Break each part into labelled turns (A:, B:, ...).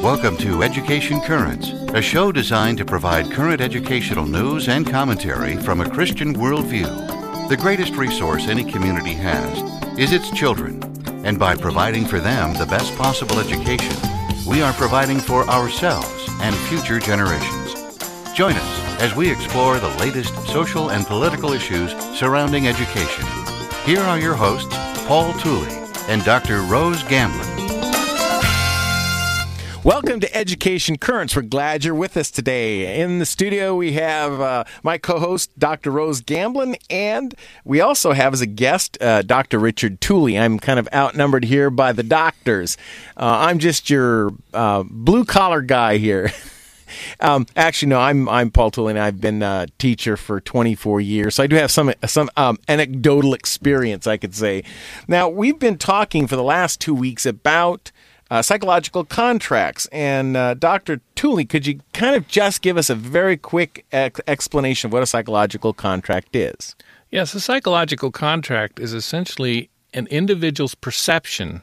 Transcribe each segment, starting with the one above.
A: Welcome to Education Currents, a show designed to provide current educational news and commentary from a Christian worldview. The greatest resource any community has is its children, and by providing for them the best possible education, we are providing for ourselves and future generations. Join us as we explore the latest social and political issues surrounding education. Here are your hosts, Paul Tooley and Dr. Rose Gamblin.
B: Welcome to Education Currents. We're glad you're with us today. In the studio, we have my co-host, Dr. Rose Gamblin, and we also have as a guest, Dr. Richard Tooley. I'm kind of outnumbered here by the doctors. I'm just your blue-collar guy here. Actually, no, I'm Paul Tooley, and I've been a teacher for 24 years, so I do have some anecdotal experience, I could say. Now, we've been talking for the last 2 weeks about psychological contracts. And Dr. Tooley, could you kind of just give us a very quick explanation of what a psychological contract is?
C: Yes, a psychological contract is essentially an individual's perception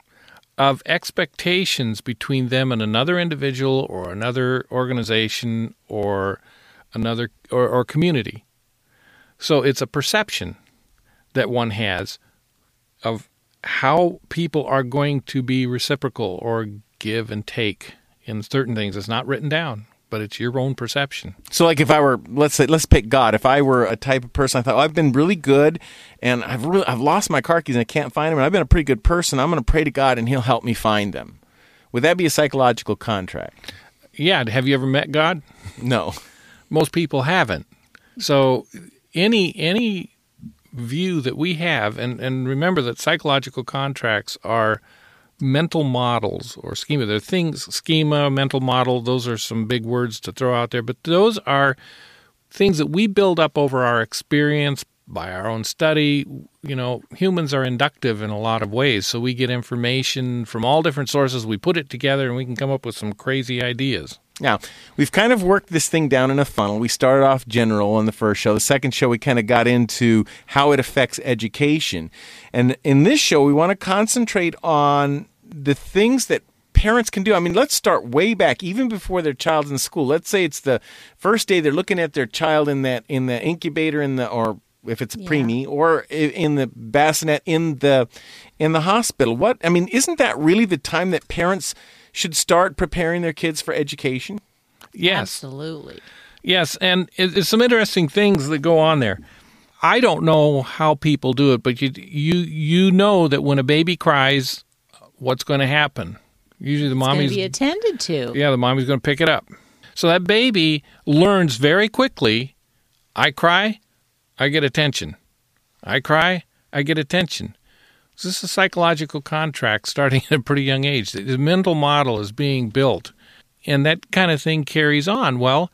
C: of expectations between them and another individual or another organization or another or community. So it's a perception that one has of how people are going to be reciprocal or give and take in certain things. It's not written down, but it's your own perception.
B: So like if I were, let's pick God. If I were a type of person, I thought, I've been really good and I've lost my car keys and I can't find them, and I've been a pretty good person, I'm going to pray to God and he'll help me find them. Would that be a psychological contract?
C: Yeah. Have you ever met God?
B: No.
C: Most people haven't. So any view that we have, and remember that psychological contracts are mental models or schema. They're things, schema, mental model, those are some big words to throw out there, but those are things that we build up over our experience by our own study. You know, humans are inductive in a lot of ways, so we get information from all different sources, we put it together, and we can come up with some crazy ideas.
B: Now, we've kind of worked this thing down in a funnel. We started off general on the first show. The second show, we kind of got into how it affects education. And in this show, we want to concentrate on the things that parents can do. I mean, let's start way back, even before their child's in school. Let's say it's the first day they're looking at their child in the incubator, or if it's preemie, or in the bassinet in the hospital. Isn't that really the time that parents should start preparing their kids for education?
C: Yes.
D: Absolutely.
C: Yes, and it's some interesting things that go on there. I don't know how people do it, but you know that when a baby cries, what's going to happen? Usually the mommy's
D: going to be attended to.
C: Yeah, the mommy's going to pick it up. So that baby learns very quickly, I cry, I get attention. I cry, I get attention. So this is a psychological contract starting at a pretty young age. The mental model is being built, and that kind of thing carries on. Well,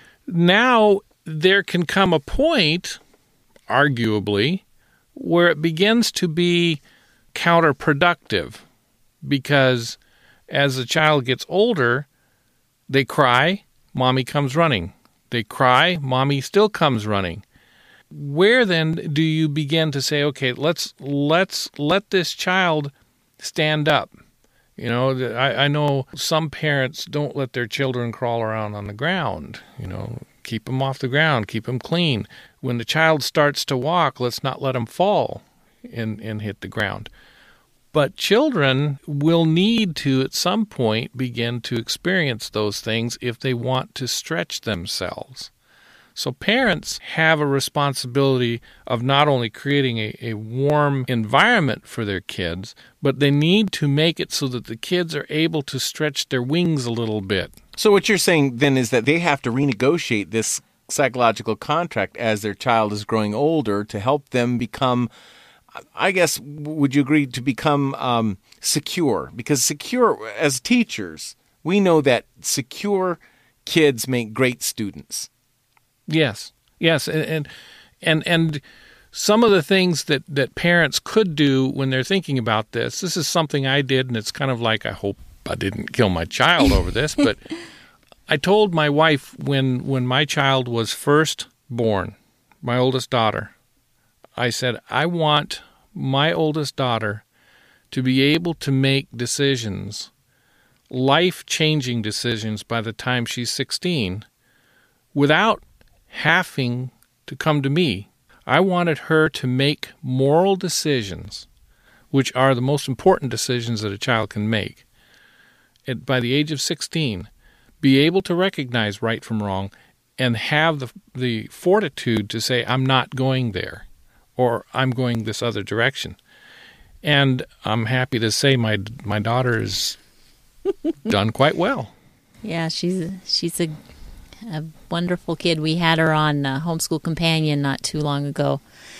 C: now there can come a point, arguably, where it begins to be counterproductive, because as the child gets older, they cry, mommy comes running. They cry, mommy still comes running. Where then do you begin to say, okay, let's let this child stand up? You know, I know some parents don't let their children crawl around on the ground. You know, keep them off the ground, keep them clean. When the child starts to walk, let's not let them fall and hit the ground. But children will need to, at some point, begin to experience those things if they want to stretch themselves. So parents have a responsibility of not only creating a warm environment for their kids, but they need to make it so that the kids are able to stretch their wings a little bit.
B: So what you're saying then is that they have to renegotiate this psychological contract as their child is growing older to help them become, I guess, would you agree, to become secure? Because secure, as teachers, we know that secure kids make great students.
C: Yes, and some of the things that parents could do when they're thinking about this is something I did, and it's kind of like, I hope I didn't kill my child over this, but I told my wife when my child was first born, my oldest daughter, I said, I want my oldest daughter to be able to make decisions life-changing decisions by the time she's 16 without having to come to me. I wanted her to make moral decisions, which are the most important decisions that a child can make. By the age of 16, be able to recognize right from wrong and have the fortitude to say, I'm not going there, or I'm going this other direction. And I'm happy to say my daughter has done quite well.
D: Yeah, she's a wonderful kid. We had her on Homeschool Companion not too long ago.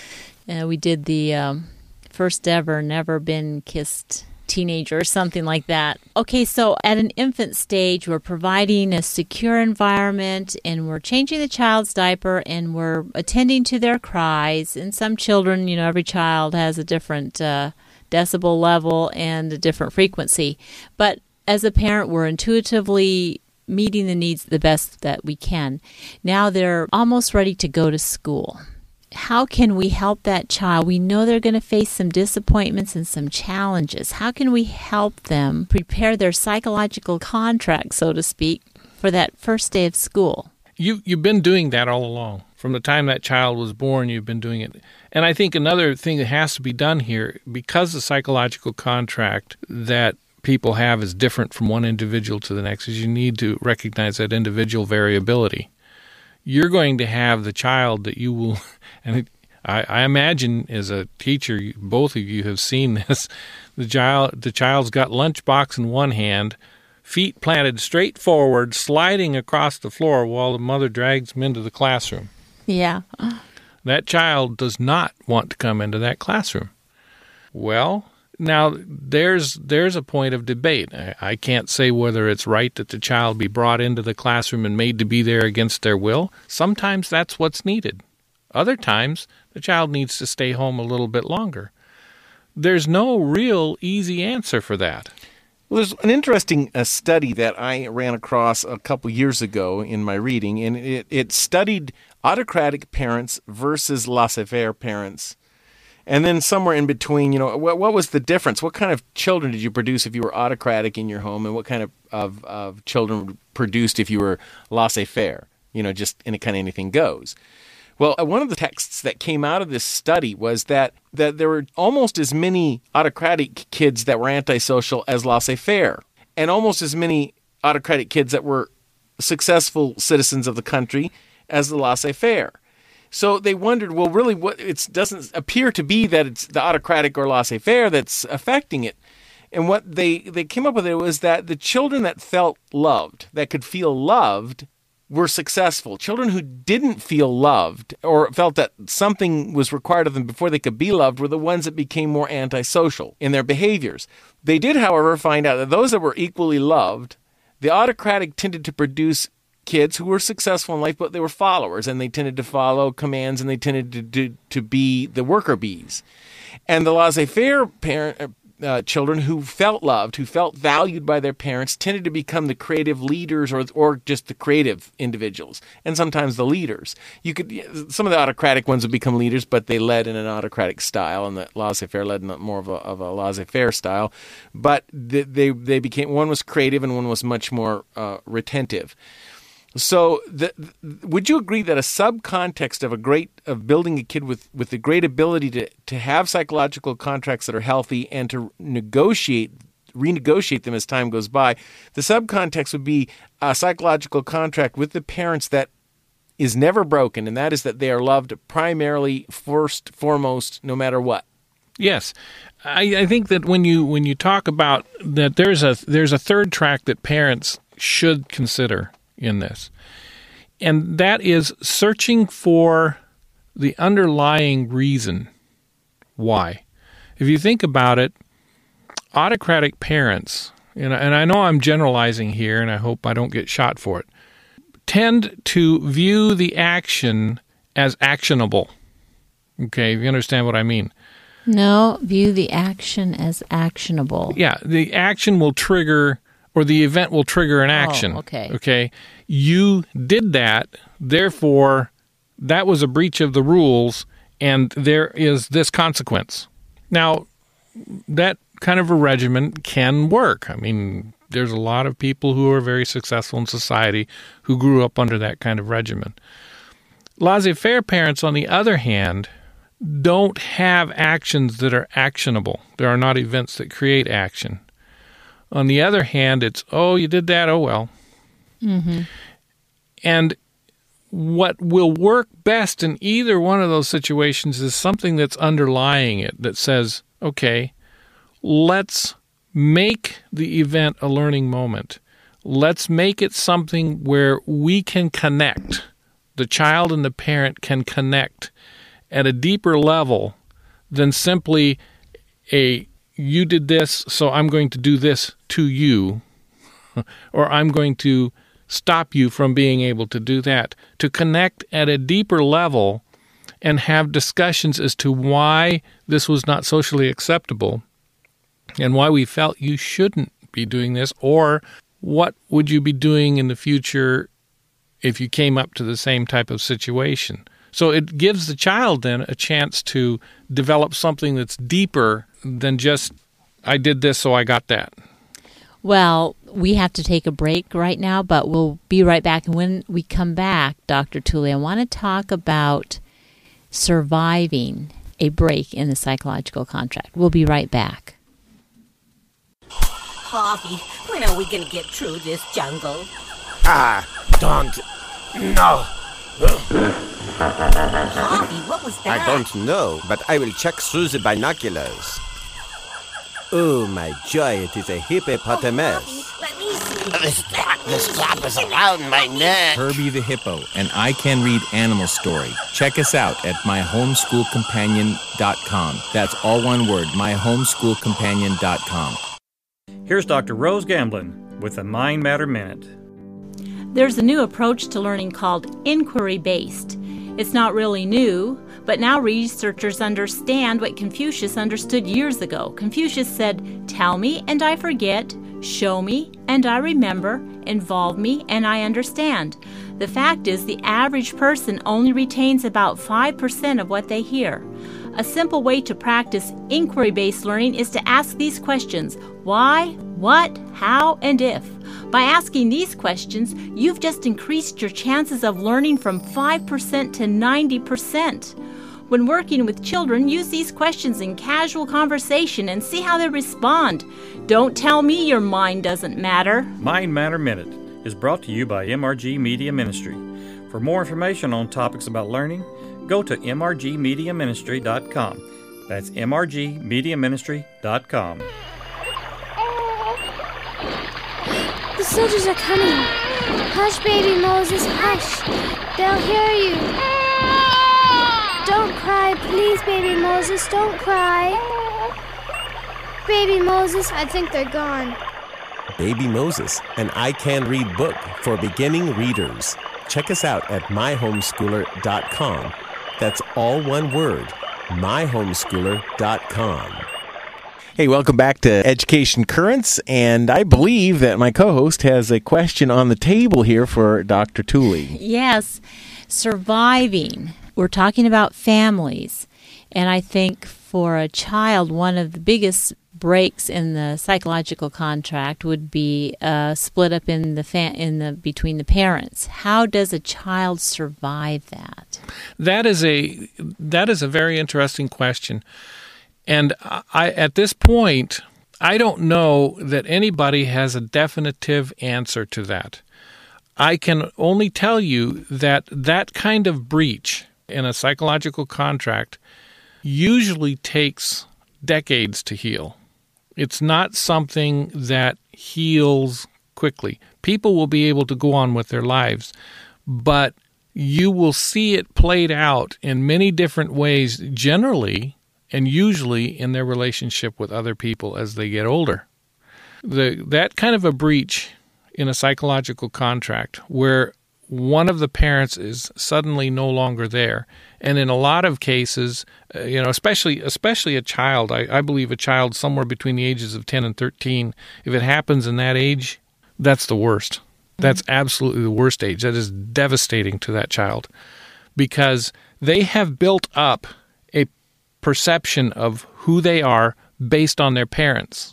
D: We did the first ever Never Been Kissed Teenager or something like that. Okay, so at an infant stage, we're providing a secure environment, and we're changing the child's diaper, and we're attending to their cries. And some children, every child has a different decibel level and a different frequency. But as a parent, we're intuitively meeting the needs the best that we can. Now they're almost ready to go to school. How can we help that child? We know they're going to face some disappointments and some challenges. How can we help them prepare their psychological contract, so to speak, for that first day of school?
C: You've been doing that all along. From the time that child was born, you've been doing it. And I think another thing that has to be done here, because the psychological contract that people have is different from one individual to the next, is you need to recognize that individual variability. You're going to have the child that you will, and I imagine as a teacher, both of you have seen this, the child's got lunchbox in one hand, feet planted straight forward, sliding across the floor while the mother drags him into the classroom.
D: Yeah.
C: That child does not want to come into that classroom. Well, now, there's a point of debate. I can't say whether it's right that the child be brought into the classroom and made to be there against their will. Sometimes that's what's needed. Other times, the child needs to stay home a little bit longer. There's no real easy answer for that.
B: Well, there's an interesting study that I ran across a couple years ago in my reading, and it studied autocratic parents versus laissez-faire parents. And then somewhere in between, what was the difference? What kind of children did you produce if you were autocratic in your home, and what kind of children produced if you were laissez-faire? Just any kind of anything goes. Well, one of the texts that came out of this study was that there were almost as many autocratic kids that were antisocial as laissez-faire, and almost as many autocratic kids that were successful citizens of the country as the laissez-faire. So they wondered, well, really, it doesn't appear to be that it's the autocratic or laissez-faire that's affecting it. And what they came up with was that the children that felt loved, that could feel loved, were successful. Children who didn't feel loved or felt that something was required of them before they could be loved were the ones that became more antisocial in their behaviors. They did, however, find out that those that were equally loved, the autocratic tended to produce kids who were successful in life, but they were followers, and they tended to follow commands, and they tended to be the worker bees. And the laissez-faire children who felt loved, who felt valued by their parents, tended to become the creative leaders or just the creative individuals, and sometimes the leaders. Some of the autocratic ones would become leaders, but they led in an autocratic style, and the laissez-faire led in more of a laissez-faire style. But they became, one was creative and one was much more retentive. So, would you agree that a subcontext of building a kid with a great ability to have psychological contracts that are healthy and to renegotiate them as time goes by, the subcontext would be a psychological contract with the parents that is never broken, and that is that they are loved primarily, first, foremost, no matter what?
C: Yes, I think that when you talk about that, there's a third track that parents should consider in this, and that is searching for the underlying reason why. If you think about it, autocratic parents, and I know I'm generalizing here, and I hope I don't get shot for it, tend to view the action as actionable. Okay, if you understand what I mean.
D: No, view the action as actionable.
C: Yeah, the action will trigger, or the event will trigger an action.
D: Oh, okay.
C: Okay? You did that, therefore, that was a breach of the rules, and there is this consequence. Now, that kind of a regimen can work. I mean, There's a lot of people who are very successful in society who grew up under that kind of regimen. Laissez-faire parents, on the other hand, don't have actions that are actionable. There are not events that create action. On the other hand, it's, oh, you did that, oh well. Mm-hmm. And what will work best in either one of those situations is something that's underlying it that says, okay, let's make the event a learning moment. Let's make it something where we can connect. The child and the parent can connect at a deeper level than simply you did this, so I'm going to do this to you, or I'm going to stop you from being able to do that. To connect at a deeper level and have discussions as to why this was not socially acceptable and why we felt you shouldn't be doing this, or what would you be doing in the future if you came up to the same type of situation. So it gives the child then a chance to develop something that's deeper than just, I did this, so I got that.
D: Well, we have to take a break right now, but we'll be right back. And when we come back, Dr. Tooley, I want to talk about surviving a break in the psychological contract. We'll be right back.
E: Harvey, when are we going to get through this jungle?
F: Don't know.
E: Harvey, what was that?
F: I don't know, but I will check through the binoculars. Oh, my joy, it is a hippopotamus.
E: Harvey, let me see.
F: The strap is around my neck.
G: Herbie the Hippo, and I Can Read Animal Story. Check us out at myhomeschoolcompanion.com. That's all one word, myhomeschoolcompanion.com.
H: Here's Dr. Rose Gamblin with a Mind Matter Minute.
I: There's a new approach to learning called inquiry-based. It's not really new, but now researchers understand what Confucius understood years ago. Confucius said, "Tell me and I forget, show me and I remember, involve me and I understand." The fact is, the average person only retains about 5% of what they hear. A simple way to practice inquiry-based learning is to ask these questions: why, what, how, and if. By asking these questions, you've just increased your chances of learning from 5% to 90%. When working with children, use these questions in casual conversation and see how they respond. Don't tell me your mind doesn't matter.
H: Mind Matter Minute is brought to you by MRG Media Ministry. For more information on topics about learning, go to mrgmediaministry.com. That's mrgmediaministry.com.
J: The soldiers are coming. Hush, baby Moses, hush. They'll hear you. Don't cry, please, baby Moses, don't cry. Baby Moses, I think they're gone.
F: Baby Moses, an I Can Read book for beginning readers. Check us out at myhomeschooler.com. That's all one word, myhomeschooler.com.
B: Hey, welcome back to Education Currents, and I believe that my co-host has a question on the table here for Dr. Tooley.
D: Yes, surviving. We're talking about families, and I think for a child, one of the biggest breaks in the psychological contract would be split up in between the parents. How does a child survive that?
C: That is a very interesting question. And at this point, I don't know that anybody has a definitive answer to that. I can only tell you that that kind of breach in a psychological contract usually takes decades to heal. It's not something that heals quickly. People will be able to go on with their lives, but you will see it played out in many different ways, generally and usually in their relationship with other people as they get older. That kind of a breach in a psychological contract where one of the parents is suddenly no longer there, and in a lot of cases, especially a child, I believe a child somewhere between the ages of 10 and 13, if it happens in that age, that's the worst. That's absolutely the worst age. That is devastating to that child because they have built up a perception of who they are based on their parents.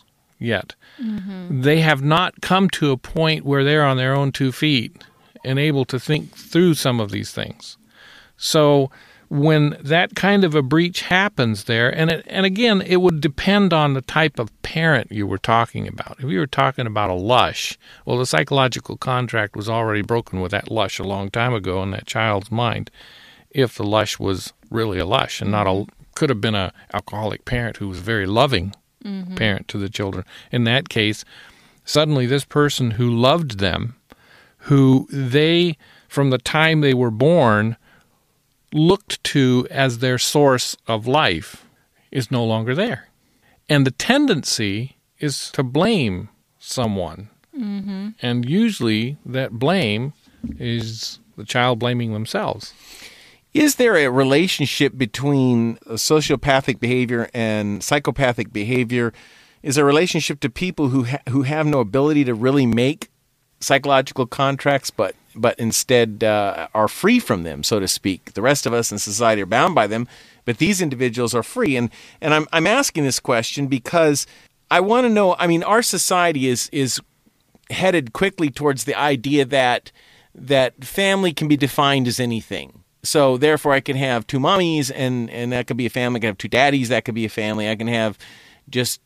C: yet. They have not come to a point where they're on their own 2 feet and able to think through some of these things. So when that kind of a breach happens there, and again, it would depend on the type of parent you were talking about. If you were talking about a lush, well, the psychological contract was already broken with that lush a long time ago in that child's mind, if the lush was really a lush and could have been an alcoholic parent who was a very loving parent to the children. In that case, suddenly this person who loved them, who they, from the time they were born, looked to as their source of life, is no longer there. And the tendency is to blame someone. And usually that blame is the child blaming themselves.
B: Is there a relationship between sociopathic behavior and psychopathic behavior? Is there a relationship to people who have no ability to really make psychological contracts, but instead are free from them, so to speak? The rest of us in society are bound by them, but these individuals are free. And I'm asking this question because I want to know. I mean, our society is headed quickly towards the idea that family can be defined as anything. So therefore, I can have 2 mommies, and that could be a family. I can have 2 daddies. That could be a family. I can have just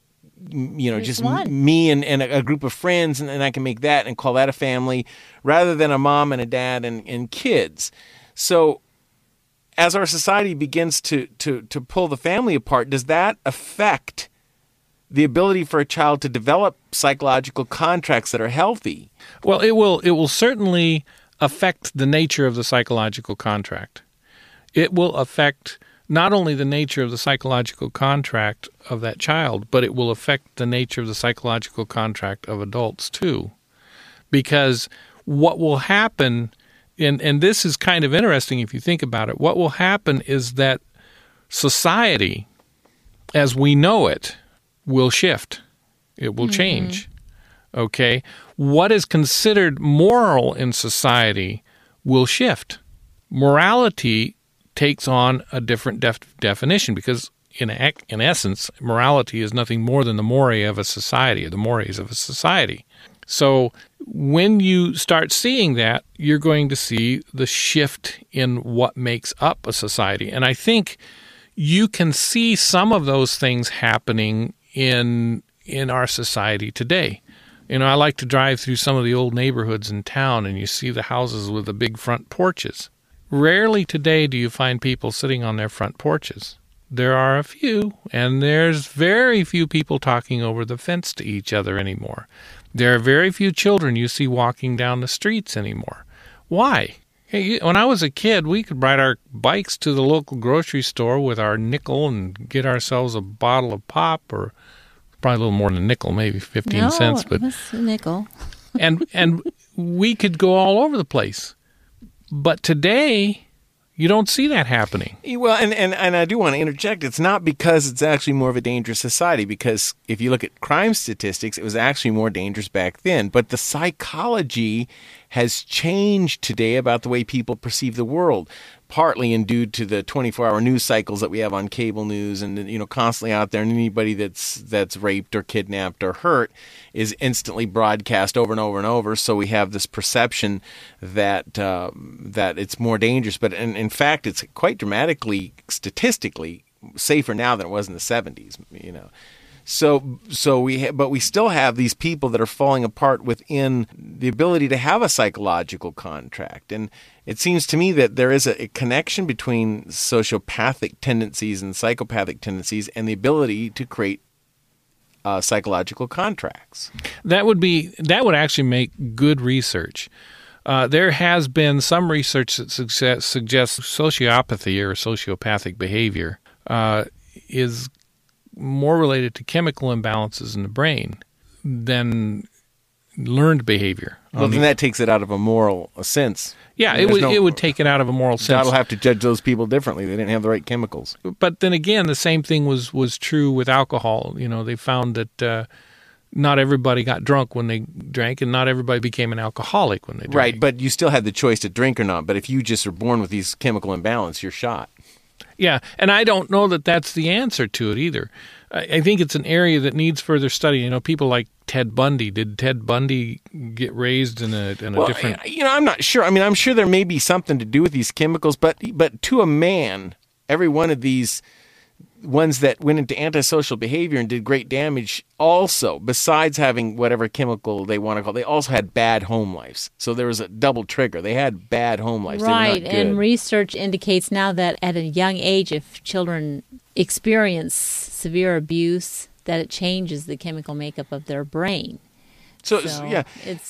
B: me and a group of friends, and I can make that and call that a family, rather than a mom and a dad and kids. So as our society begins to pull the family apart, does that affect the ability for a child to develop psychological contracts that are healthy?
C: Well, it will certainly affect the nature of the psychological contract. It will affect not only the nature of the psychological contract of that child, but it will affect the nature of the psychological contract of adults too. Because what will happen, and this is kind of interesting if you think about it, what will happen is that society, as we know it, will shift. It will change. Okay? What is considered moral in society will shift. Morality takes on a different definition because, in essence, morality is nothing more than the mores of a society, or the mores of a society. So when you start seeing that, you're going to see the shift in what makes up a society. And I think you can see some of those things happening in our society today. You know, I like to drive through some of the old neighborhoods in town, and you see the houses with the big front porches. Rarely today do you find people sitting on their front porches. There are a few, and there's very few people talking over the fence to each other anymore. There are very few children you see walking down the streets anymore. Why? Hey, when I was a kid, we could ride our bikes to the local grocery store with our nickel and get ourselves a bottle of pop, or probably a little more than a nickel, maybe 15 cents.
D: But it was a nickel.
C: and we could go all over the place. But today, you don't see that happening.
B: Well, and I do want to interject. It's not because it's actually more of a dangerous society, because if you look at crime statistics, it was actually more dangerous back then. But the psychology has changed today about the way people perceive the world, partly due to the 24-hour news cycles that we have on cable news, and constantly out there, and anybody that's raped or kidnapped or hurt is instantly broadcast over and over and over. So we have this perception that that it's more dangerous, but in fact, it's quite dramatically, statistically safer now than it was in the 70s. So we still have these people that are falling apart within the ability to have a psychological contract. And it seems to me that there is a connection between sociopathic tendencies and psychopathic tendencies and the ability to create psychological contracts.
C: That would actually make good research. There has been some research that suggests sociopathy or sociopathic behavior is more related to chemical imbalances in the brain than learned behavior.
B: Well, then that takes it out of a moral sense.
C: Yeah, it would take it out of a moral sense.
B: God will have to judge those people differently. They didn't have the right chemicals.
C: But then again, the same thing was true with alcohol. They found that not everybody got drunk when they drank, and not everybody became an alcoholic when they drank.
B: Right, but you still had the choice to drink or not. But if you just are born with these chemical imbalance, you're shot.
C: Yeah, and I don't know that that's the answer to it either. I think it's an area that needs further study. You know, people like Ted Bundy. Did Ted Bundy get raised in a different...
B: You know, I'm not sure. I mean, I'm sure there may be something to do with these chemicals, but to a man, every one of these ones that went into antisocial behavior and did great damage also, besides having whatever chemical they want to call it, they also had bad home lives. So there was a double trigger. They had bad home lives.
D: Right,
B: they were not good.
D: and research indicates now that at a young age, if children experience severe abuse, that it changes the chemical makeup of their brain.
B: So yeah.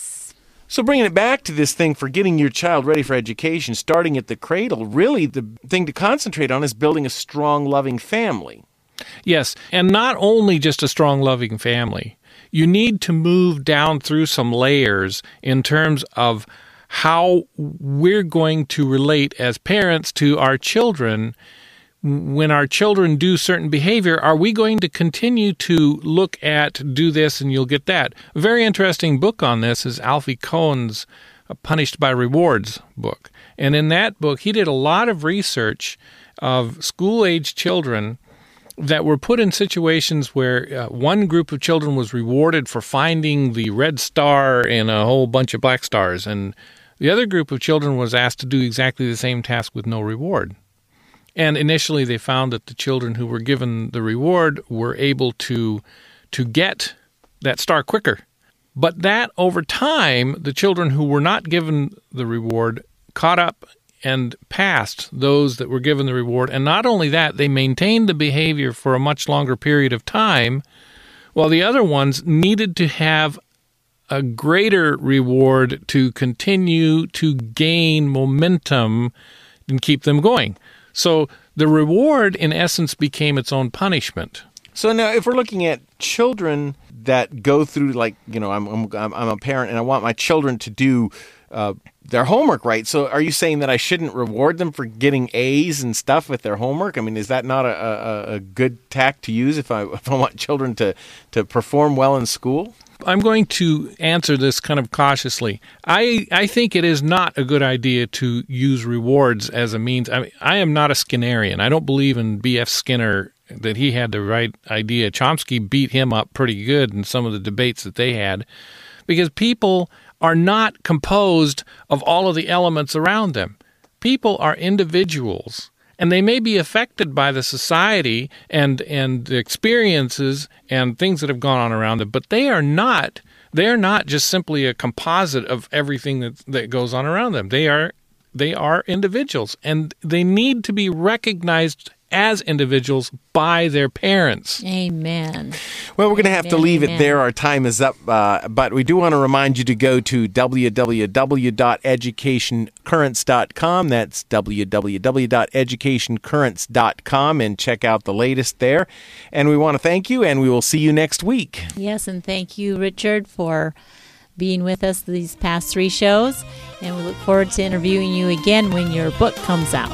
B: So bringing it back to this thing for getting your child ready for education, starting at the cradle, really the thing to concentrate on is building a strong, loving family.
C: Yes, and not only just a strong, loving family. You need to move down through some layers in terms of how we're going to relate as parents to our children. When our children do certain behavior, are we going to continue to look at do this and you'll get that? A very interesting book on this is Alfie Cohen's Punished by Rewards book. And in that book, he did a lot of research of school-age children that were put in situations where one group of children was rewarded for finding the red star in a whole bunch of black stars, and the other group of children was asked to do exactly the same task with no reward. And initially they found that the children who were given the reward were able to get that star quicker. But that over time, the children who were not given the reward caught up and passed those that were given the reward. And not only that, they maintained the behavior for a much longer period of time, while the other ones needed to have a greater reward to continue to gain momentum and keep them going. So the reward, in essence, became its own punishment.
B: So now, if we're looking at children that go through, like, you know, I'm a parent and I want my children to do their homework right. So are you saying that I shouldn't reward them for getting A's and stuff with their homework? I mean, is that not a good tack to use if I want children to perform well in school?
C: I'm going to answer this kind of cautiously. I think it is not a good idea to use rewards as a means. I mean, I am not a Skinnerian. I don't believe in B.F. Skinner, that he had the right idea. Chomsky beat him up pretty good in some of the debates that they had, because people are not composed of all of the elements around them. People are individuals. And they may be affected by the society and the experiences and things that have gone on around them, but they are not just simply a composite of everything that goes on around them. They are individuals, and they need to be recognized as individuals by their parents.
D: Amen.
B: Well, we're going to have to leave it there. Our time is up, but we do want to remind you to go to www.educationcurrents.com. That's www.educationcurrents.com, and check out the latest there. And we want to thank you, and we will see you next week.
D: Yes, and thank you, Richard, for being with us these past 3 shows. And we look forward to interviewing you again when your book comes out.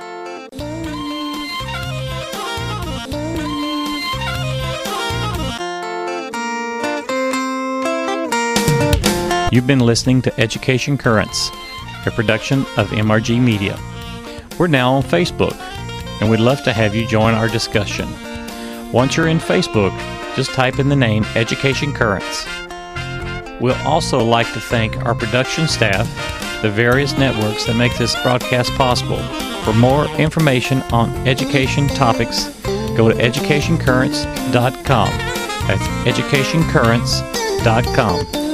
H: You've been listening to Education Currents, a production of MRG Media. We're now on Facebook, and we'd love to have you join our discussion. Once you're in Facebook, just type in the name Education Currents. We'll also like to thank our production staff, the various networks that make this broadcast possible. For more information on education topics, go to educationcurrents.com. That's educationcurrents.com.